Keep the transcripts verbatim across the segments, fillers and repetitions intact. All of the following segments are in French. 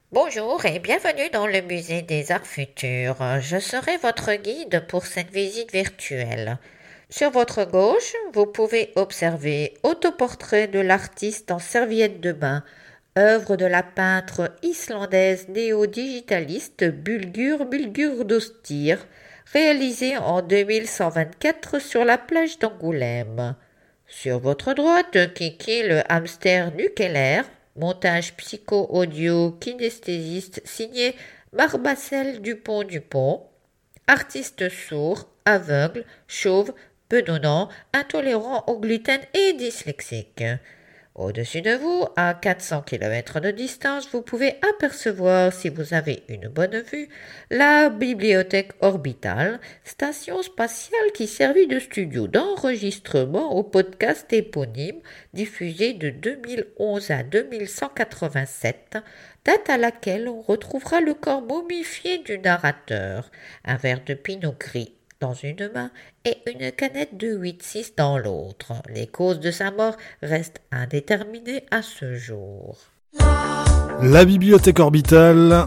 Bonjour et bienvenue dans le musée des Arts Futurs. Je serai votre guide pour cette visite virtuelle. Sur votre gauche, vous pouvez observer Autoportrait de l'artiste en serviette de bain, œuvre de la peintre islandaise néo-digitaliste Bulgur Bulgurdóttir, réalisée en deux mille cent vingt-quatre sur la plage d'Angoulême. Sur votre droite, Kiki le hamster nucléaire, montage psycho-audio kinesthésiste signé Barbacel Dupont-Dupont, artiste sourd, aveugle, chauve, bedonnant, intolérant au gluten et dyslexique. Au-dessus de vous, à quatre cents kilomètres de distance, vous pouvez apercevoir, si vous avez une bonne vue, la bibliothèque orbitale, station spatiale qui servit de studio d'enregistrement au podcast éponyme diffusé de deux mille onze à deux mille cent quatre-vingt-sept, date à laquelle on retrouvera le corps momifié du narrateur, un verre de pinot gris dans une main et une canette de huit six dans l'autre. Les causes de sa mort restent indéterminées à ce jour. La bibliothèque orbitale,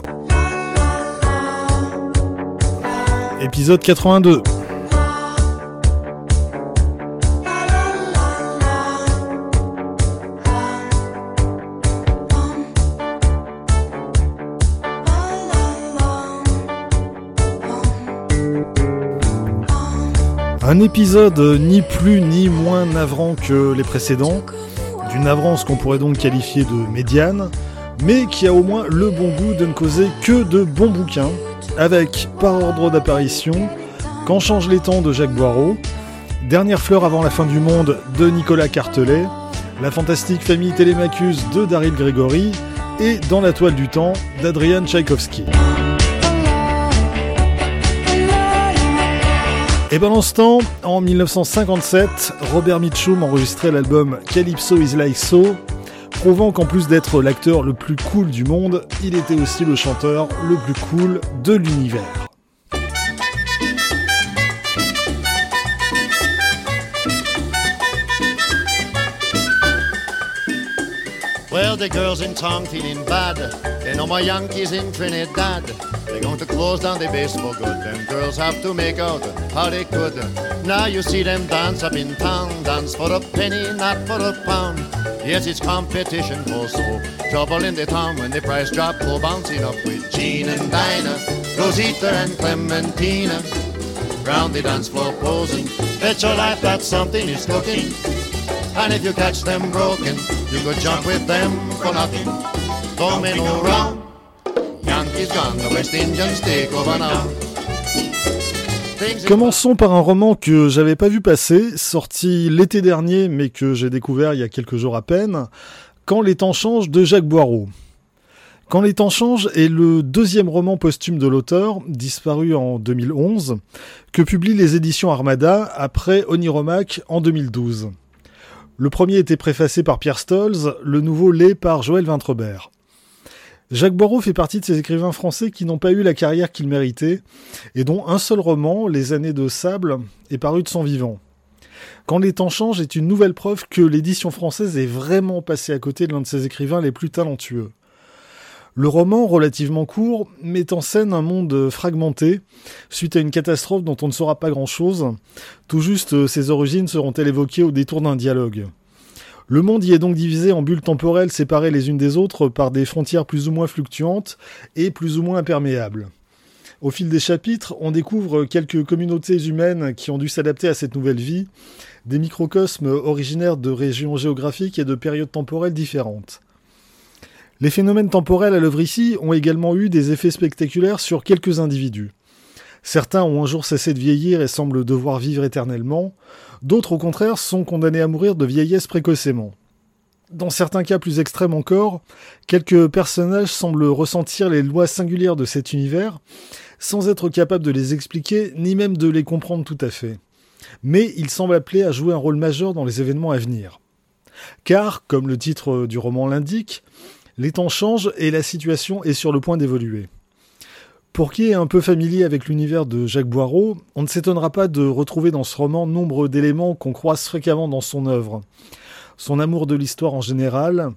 épisode quatre-vingt-deux. Un épisode ni plus ni moins navrant que les précédents, d'une navrance qu'on pourrait donc qualifier de médiane, mais qui a au moins le bon goût de ne causer que de bons bouquins, avec, par ordre d'apparition, Quand changent les temps de Jacques Boireau, Dernière fleur avant la fin du monde de Nicolas Cartelet, La fantastique famille Télémachus de Daryl Grégory, et Dans la toile du temps d'Adrian Tchaïkovski. Et pendant ce temps, en dix-neuf cent cinquante-sept, Robert Mitchum enregistrait l'album Calypso is Like So, prouvant qu'en plus d'être l'acteur le plus cool du monde, il était aussi le chanteur le plus cool de l'univers. Well, the girls in town feeling bad. They know my Yankees in Trinidad. They're going to close down the base for good. Them girls have to make out how they could. Now you see them dance up in town. Dance for a penny, not for a pound. Yes, it's competition for so. Trouble in the town when the price drop. Go bouncing up with Jean and Dinah, Rosita and Clementina. Round the dance floor posing. Bet your life that something is cooking. And if you catch them broken, you could jump with them for nothing. Don't make no wrong. Yankees gone, the West Indians take over now. Commençons par un roman que j'avais pas vu passer, sorti l'été dernier, mais que j'ai découvert il y a quelques jours à peine, Quand les temps changent de Jacques Boireau. Quand les temps changent est le deuxième roman posthume de l'auteur, disparu en deux mille onze, que publient les éditions Armada après Oniromaque en deux mille douze. Le premier était préfacé par Pierre Stolz, le nouveau l'est par Joël Vintrebert. Jacques Boireau fait partie de ces écrivains français qui n'ont pas eu la carrière qu'ils méritaient, et dont un seul roman, Les années de sable, est paru de son vivant. Quand les temps changent est une nouvelle preuve que l'édition française est vraiment passée à côté de l'un de ses écrivains les plus talentueux. Le roman, relativement court, met en scène un monde fragmenté, suite à une catastrophe dont on ne saura pas grand-chose. Tout juste, ses origines seront-elles évoquées au détour d'un dialogue. Le monde y est donc divisé en bulles temporelles séparées les unes des autres par des frontières plus ou moins fluctuantes et plus ou moins imperméables. Au fil des chapitres, on découvre quelques communautés humaines qui ont dû s'adapter à cette nouvelle vie, des microcosmes originaires de régions géographiques et de périodes temporelles différentes. Les phénomènes temporels à l'œuvre ici ont également eu des effets spectaculaires sur quelques individus. Certains ont un jour cessé de vieillir et semblent devoir vivre éternellement, d'autres au contraire sont condamnés à mourir de vieillesse précocement. Dans certains cas plus extrêmes encore, quelques personnages semblent ressentir les lois singulières de cet univers, sans être capables de les expliquer, ni même de les comprendre tout à fait. Mais ils semblent appelés à jouer un rôle majeur dans les événements à venir. Car, comme le titre du roman l'indique, les temps changent et la situation est sur le point d'évoluer. Pour qui est un peu familier avec l'univers de Jacques Boireau, on ne s'étonnera pas de retrouver dans ce roman nombre d'éléments qu'on croise fréquemment dans son œuvre. Son amour de l'histoire en général,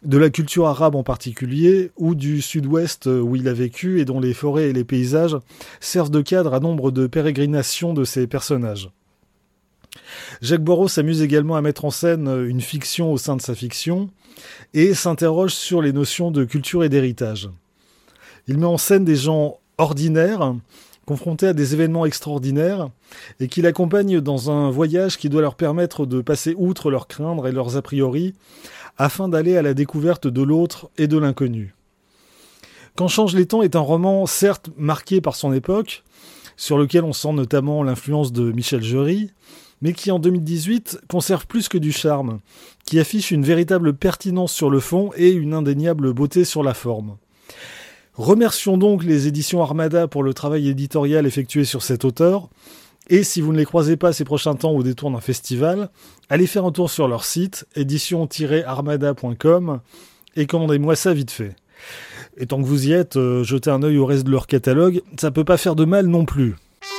de la culture arabe en particulier, ou du sud-ouest où il a vécu et dont les forêts et les paysages servent de cadre à nombre de pérégrinations de ses personnages. Jacques Boireau s'amuse également à mettre en scène une fiction au sein de sa fiction et s'interroge sur les notions de culture et d'héritage. Il met en scène des gens ordinaires, confrontés à des événements extraordinaires, et qui l'accompagnent dans un voyage qui doit leur permettre de passer outre leurs craintes et leurs a priori, afin d'aller à la découverte de l'autre et de l'inconnu. Quand changent les temps est un roman certes marqué par son époque, sur lequel on sent notamment l'influence de Michel Jury, mais qui en deux mille dix-huit conserve plus que du charme, qui affiche une véritable pertinence sur le fond et une indéniable beauté sur la forme. Remercions donc les éditions Armada pour le travail éditorial effectué sur cet auteur, et si vous ne les croisez pas ces prochains temps au détour d'un festival, allez faire un tour sur leur site, édition tiret armada point com, et commandez-moi ça vite fait. Et tant que vous y êtes, euh, jetez un œil au reste de leur catalogue, ça peut pas faire de mal non plus.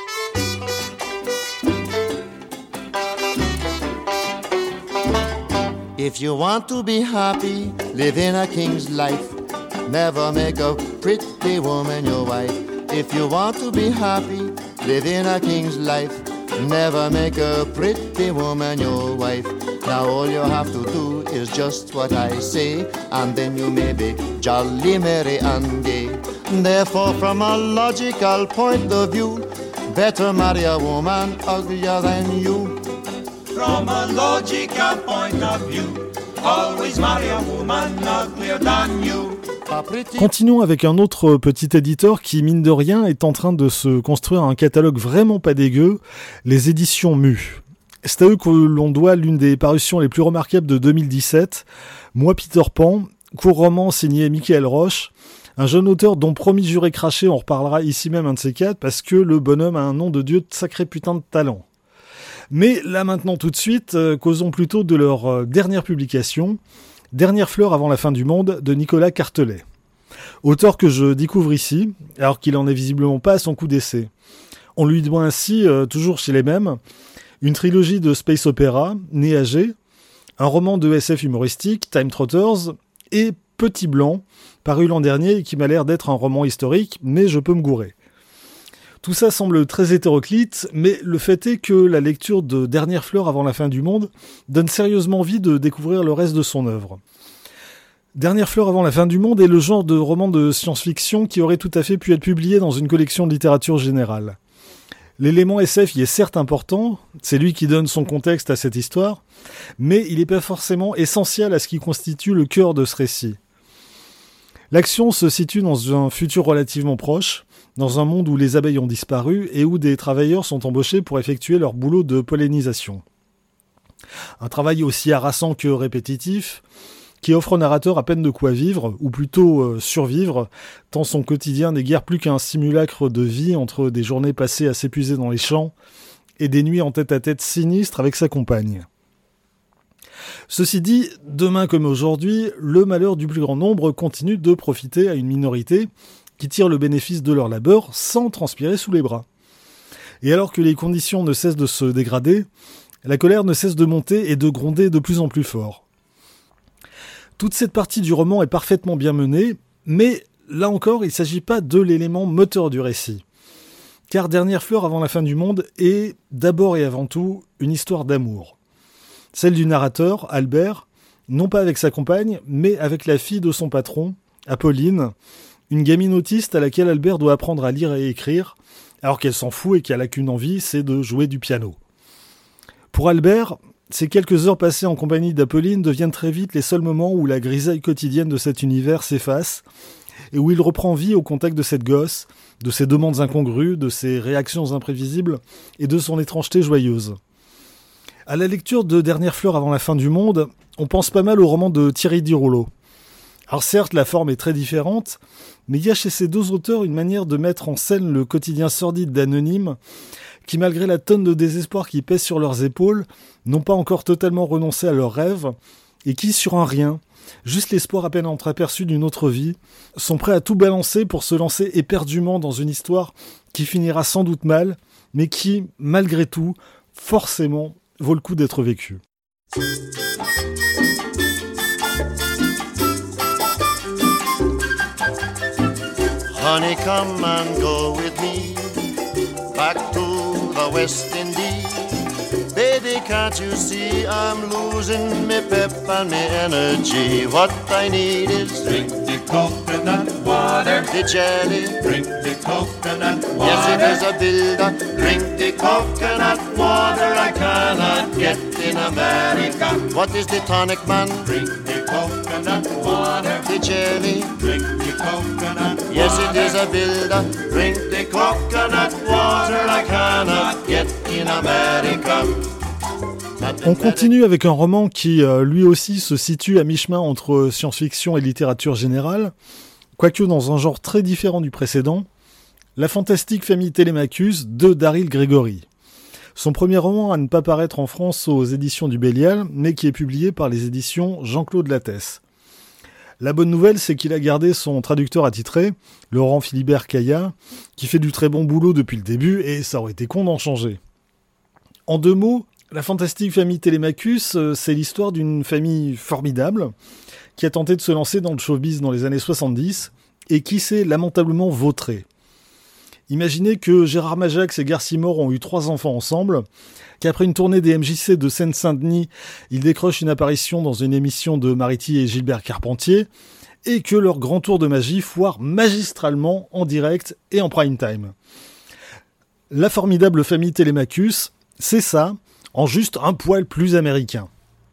If you want to be happy, live in a king's life. Never make a pretty woman your wife. If you want to be happy, live in a king's life. Never make a pretty woman your wife. Now all you have to do is just what I say, and then you may be jolly, merry and gay. Therefore, from a logical point of view, better marry a woman uglier than you. From a logical point of view, always marry a woman uglier than you. Continuons avec un autre petit éditeur qui, mine de rien, est en train de se construire un catalogue vraiment pas dégueu, les éditions Mu. C'est à eux que l'on doit l'une des parutions les plus remarquables de deux mille dix-sept, Moi Peter Pan, court roman signé Michael Roche, un jeune auteur dont promis juré craché, on reparlera ici même un de ces quatre, parce que le bonhomme a un nom de dieu de sacré putain de talent. Mais là maintenant tout de suite, euh, causons plutôt de leur euh, dernière publication, Dernière fleur avant la fin du monde, de Nicolas Cartelet. Auteur que je découvre ici, alors qu'il en est visiblement pas à son coup d'essai. On lui doit ainsi, euh, toujours chez les mêmes, une trilogie de space opéra, Né à G, un roman de S F humoristique, Time Trotters, et Petit Blanc, paru l'an dernier et qui m'a l'air d'être un roman historique, mais je peux me gourer. Tout ça semble très hétéroclite, mais le fait est que la lecture de Dernière fleur avant la fin du monde donne sérieusement envie de découvrir le reste de son œuvre. Dernière fleur avant la fin du monde est le genre de roman de science-fiction qui aurait tout à fait pu être publié dans une collection de littérature générale. L'élément S F y est certes important, c'est lui qui donne son contexte à cette histoire, mais il n'est pas forcément essentiel à ce qui constitue le cœur de ce récit. L'action se situe dans un futur relativement proche, dans un monde où les abeilles ont disparu et où des travailleurs sont embauchés pour effectuer leur boulot de pollinisation. Un travail aussi harassant que répétitif, qui offre au narrateur à peine de quoi vivre, ou plutôt euh, survivre, tant son quotidien n'est guère plus qu'un simulacre de vie entre des journées passées à s'épuiser dans les champs et des nuits en tête-à-tête sinistres avec sa compagne. Ceci dit, demain comme aujourd'hui, le malheur du plus grand nombre continue de profiter à une minorité qui tire le bénéfice de leur labeur sans transpirer sous les bras. Et alors que les conditions ne cessent de se dégrader, la colère ne cesse de monter et de gronder de plus en plus fort. Toute cette partie du roman est parfaitement bien menée, mais là encore, il ne s'agit pas de l'élément moteur du récit. Car Dernière fleur avant la fin du monde est, d'abord et avant tout, une histoire d'amour. Celle du narrateur, Albert, non pas avec sa compagne, mais avec la fille de son patron, Apolline, une gamine autiste à laquelle Albert doit apprendre à lire et écrire, alors qu'elle s'en fout et qu'elle n'a qu'une envie, c'est de jouer du piano. Pour Albert, ces quelques heures passées en compagnie d'Apolline deviennent très vite les seuls moments où la grisaille quotidienne de cet univers s'efface et où il reprend vie au contact de cette gosse, de ses demandes incongrues, de ses réactions imprévisibles et de son étrangeté joyeuse. À la lecture de Dernière fleur avant la fin du monde, on pense pas mal au roman de Thierry Dirouleau. Alors certes, la forme est très différente, mais il y a chez ces deux auteurs une manière de mettre en scène le quotidien sordide d'anonymes qui, malgré la tonne de désespoir qui pèse sur leurs épaules, n'ont pas encore totalement renoncé à leurs rêves, et qui, sur un rien, juste l'espoir à peine entreaperçu d'une autre vie, sont prêts à tout balancer pour se lancer éperdument dans une histoire qui finira sans doute mal, mais qui, malgré tout, forcément, vaut le coup d'être vécue. Honey, come and go with me back to the West Indies. Baby, can't you see I'm losing me pep and me energy? What I need is drink the coconut water, the jelly. Drink the coconut water. Yes, it is a builder. Drink the coconut water I cannot get in America. What is the tonic, man? Drink the coconut water, The jelly. drink the coconut water. Yes, it is a builder. Drink the coconut water I cannot get in America. On continue avec un roman qui, euh, lui aussi, se situe à mi-chemin entre science-fiction et littérature générale, quoique dans un genre très différent du précédent, La fantastique famille Télémakhus de Daryl Gregory. Son premier roman à ne pas paraître en France aux éditions du Bélial, mais qui est publié par les éditions Jean-Claude Lattès. La bonne nouvelle, c'est qu'il a gardé son traducteur attitré, Laurent Philibert Caillat, qui fait du très bon boulot depuis le début, et ça aurait été con d'en changer. En deux mots, La fantastique famille Télémakhus, c'est l'histoire d'une famille formidable qui a tenté de se lancer dans le showbiz dans les années soixante-dix et qui s'est lamentablement vautré. Imaginez que Gérard Majax et Garcimore ont eu trois enfants ensemble, qu'après une tournée des M J C de Seine-Saint-Denis, ils décrochent une apparition dans une émission de Mariti et Gilbert Carpentier, et que leur grand tour de magie foire magistralement en direct et en prime time. La formidable famille Télémakhus, c'est ça, en juste un poil plus américain.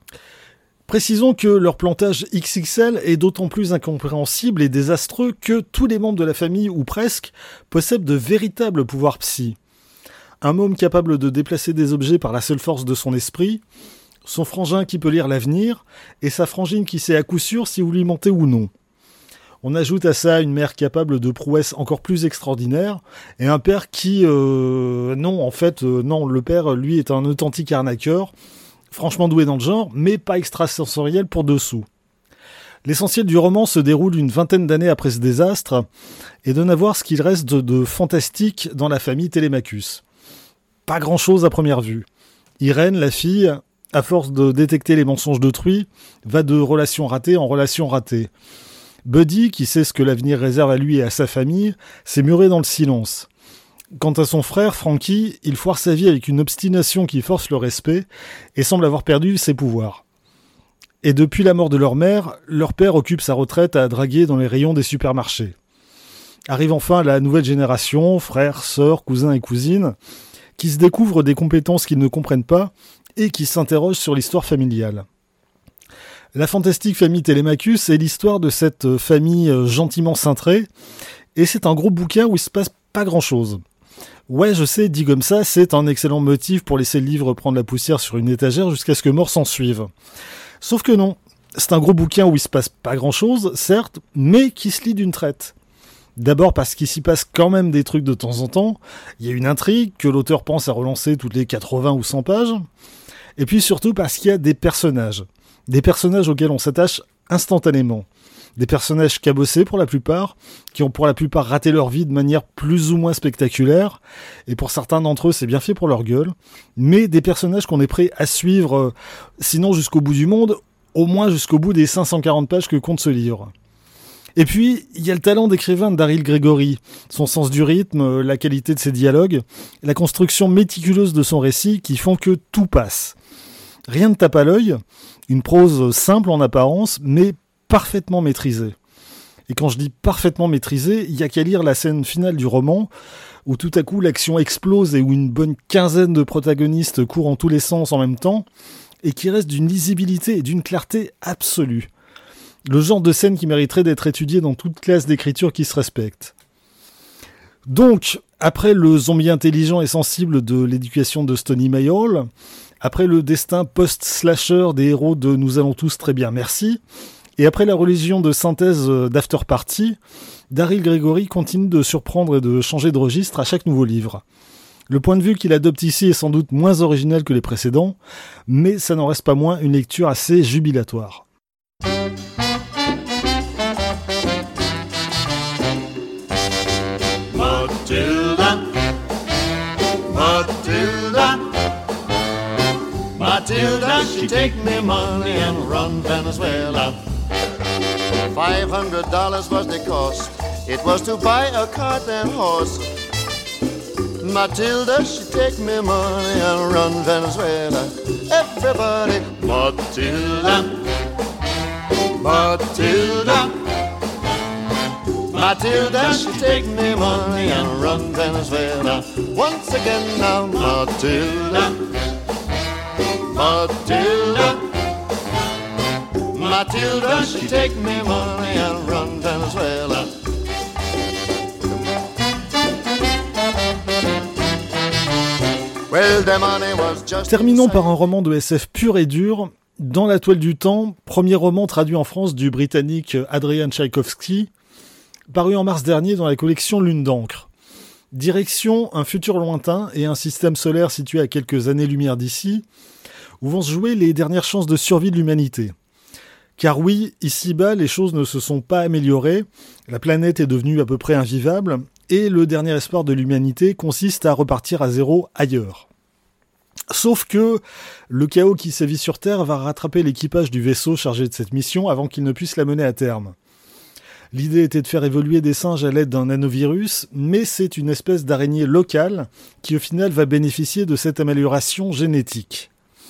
Précisons que leur plantage X X L est d'autant plus incompréhensible et désastreux que tous les membres de la famille, ou presque, possèdent de véritables pouvoirs psy. Un môme capable de déplacer des objets par la seule force de son esprit, son frangin qui peut lire l'avenir, et sa frangine qui sait à coup sûr si vous lui mentez ou non. On ajoute à ça une mère capable de prouesses encore plus extraordinaires, et un père qui... Euh, non, en fait, euh, non, le père, lui, est un authentique arnaqueur, franchement doué dans le genre, mais pas extrasensoriel pour dessous. L'essentiel du roman se déroule une vingtaine d'années après ce désastre, et donne à voir ce qu'il reste de, de fantastique dans la famille Télémakhus. Pas grand-chose à première vue. Irène, la fille, à force de détecter les mensonges d'autrui, va de relation ratée en relation ratée. Buddy, qui sait ce que l'avenir réserve à lui et à sa famille, s'est muré dans le silence. Quant à son frère, Frankie, il foire sa vie avec une obstination qui force le respect et semble avoir perdu ses pouvoirs. Et depuis la mort de leur mère, leur père occupe sa retraite à draguer dans les rayons des supermarchés. Arrive enfin la nouvelle génération, frères, sœurs, cousins et cousines, qui se découvrent des compétences qu'ils ne comprennent pas et qui s'interrogent sur l'histoire familiale. La fantastique famille Télémakhus est l'histoire de cette famille gentiment cintrée, et c'est un gros bouquin où il se passe pas grand-chose. Ouais, je sais, dit comme ça, c'est un excellent motif pour laisser le livre prendre la poussière sur une étagère jusqu'à ce que mort s'en suive. Sauf que non, c'est un gros bouquin où il se passe pas grand-chose, certes, mais qui se lit d'une traite. D'abord parce qu'il s'y passe quand même des trucs de temps en temps, il y a une intrigue que l'auteur pense à relancer toutes les quatre-vingts ou cent pages, et puis surtout parce qu'il y a des personnages. Des personnages auxquels on s'attache instantanément. Des personnages cabossés pour la plupart, qui ont pour la plupart raté leur vie de manière plus ou moins spectaculaire, et pour certains d'entre eux c'est bien fait pour leur gueule, mais des personnages qu'on est prêt à suivre, euh, sinon jusqu'au bout du monde, au moins jusqu'au bout des cinq cent quarante pages que compte ce livre. Et puis, il y a le talent d'écrivain de Daryl Gregory, son sens du rythme, la qualité de ses dialogues, la construction méticuleuse de son récit qui font que tout passe. Rien ne tape à l'œil, une prose simple en apparence, mais parfaitement maîtrisée. Et quand je dis parfaitement maîtrisée, il y a qu'à lire la scène finale du roman, où tout à coup l'action explose et où une bonne quinzaine de protagonistes courent en tous les sens en même temps, et qui reste d'une lisibilité et d'une clarté absolue. Le genre de scène qui mériterait d'être étudié dans toute classe d'écriture qui se respecte. Donc, après le zombie intelligent et sensible de l'éducation de Stony Mayall, après le destin post-slasher des héros de Nous allons tous très bien, merci, et après la religion de synthèse d'After Party, Daryl Gregory continue de surprendre et de changer de registre à chaque nouveau livre. Le point de vue qu'il adopte ici est sans doute moins original que les précédents, mais ça n'en reste pas moins une lecture assez jubilatoire. Matilda, Matilda, Matilda, she take me money and run Venezuela. Five hundred dollars was the cost. it was to buy a cart and horse. Matilda, she take me money and run Venezuela. Everybody, Matilda, Matilda, Matilda, she take me money and run Venezuela. Once again now, Matilda, Matilda, Matilda, she take me money and run Venezuela. Well, the money was just Terminons par un roman de S F pur et dur, Dans la toile du temps, premier roman traduit en France du britannique Adrian Tchaïkovski, paru en mars dernier dans la collection Lune d'encre. Direction un futur lointain et un système solaire situé à quelques années-lumière d'ici, où vont se jouer les dernières chances de survie de l'humanité. Car oui, ici-bas, les choses ne se sont pas améliorées, la planète est devenue à peu près invivable, et le dernier espoir de l'humanité consiste à repartir à zéro ailleurs. Sauf que le chaos qui sévit sur Terre va rattraper l'équipage du vaisseau chargé de cette mission avant qu'il ne puisse la mener à terme. L'idée était de faire évoluer des singes à l'aide d'un nanovirus, mais c'est une espèce d'araignée locale qui au final va bénéficier de cette amélioration génétique.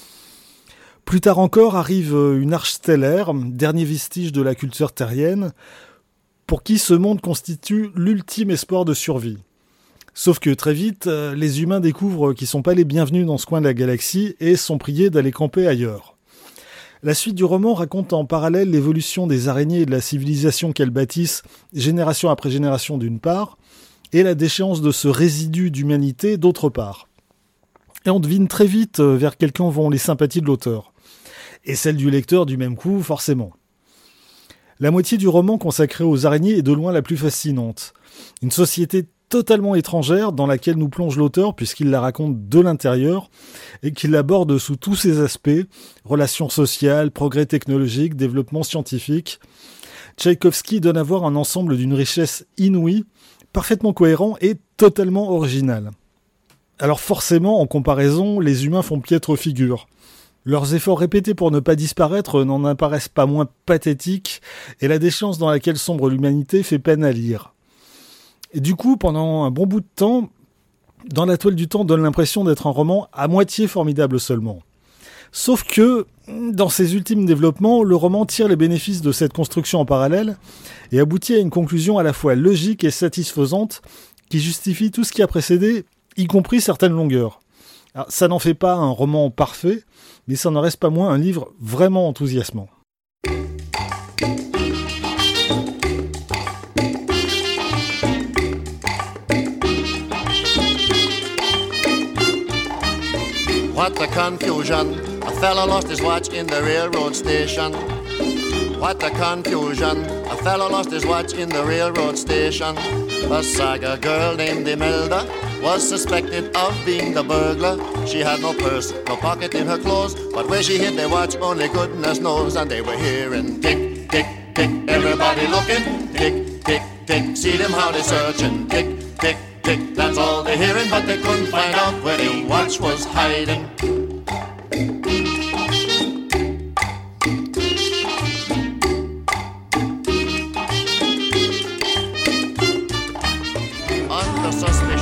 Plus tard encore arrive une arche stellaire, dernier vestige de la culture terrienne, pour qui ce monde constitue l'ultime espoir de survie. Sauf que très vite, les humains découvrent qu'ils ne sont pas les bienvenus dans ce coin de la galaxie et sont priés d'aller camper ailleurs. La suite du roman raconte en parallèle l'évolution des araignées et de la civilisation qu'elles bâtissent, génération après génération d'une part, et la déchéance de ce résidu d'humanité d'autre part. Et on devine très vite vers quel camp vont les sympathies de l'auteur. Et celles du lecteur du même coup, forcément. La moitié du roman consacrée aux araignées est de loin la plus fascinante. Une société totalement étrangère dans laquelle nous plonge l'auteur puisqu'il la raconte de l'intérieur et qu'il l'aborde sous tous ses aspects, relations sociales, progrès technologiques, développement scientifique. Tchaïkovski donne à voir un ensemble d'une richesse inouïe, parfaitement cohérent et totalement original. Alors forcément, en comparaison, les humains font piètre figure. Leurs efforts répétés pour ne pas disparaître n'en apparaissent pas moins pathétiques, et la déchéance dans laquelle sombre l'humanité fait peine à lire. Et du coup, pendant un bon bout de temps, Dans la toile du temps donne l'impression d'être un roman à moitié formidable seulement. Sauf que, dans ses ultimes développements, le roman tire les bénéfices de cette construction en parallèle et aboutit à une conclusion à la fois logique et satisfaisante qui justifie tout ce qui a précédé, y compris certaines longueurs. Alors, ça n'en fait pas un roman parfait, mais ça n'en reste pas moins un livre vraiment enthousiasmant. What a confusion, a fellow lost his watch in the railroad station. What a confusion, a fellow lost his watch in the railroad station. A saga girl named Imelda was suspected of being the burglar. She had no purse, no pocket in her clothes, but where she hid their watch only goodness knows. And they were hearing tick, tick, tick, everybody looking, tick, tick, tick, see them how they searching, tick, tick, tick, that's all they're hearing, but they couldn't find out where the watch was hiding. Under suspicion,